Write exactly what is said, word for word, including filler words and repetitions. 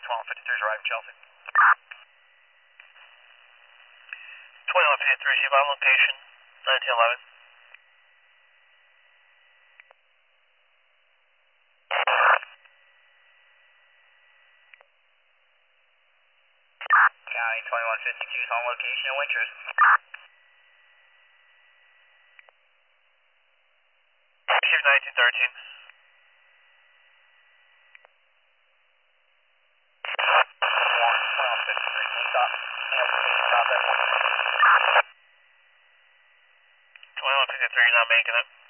twelve fifty-three is arriving Chelsea. twenty-one fifty-three, she's on location, nineteen eleven. County twenty-one fifty-two is on location in Winters. Receive nineteen thirteen. twenty-one fifty-three, can you stop? twenty-one fifty-three, not making it.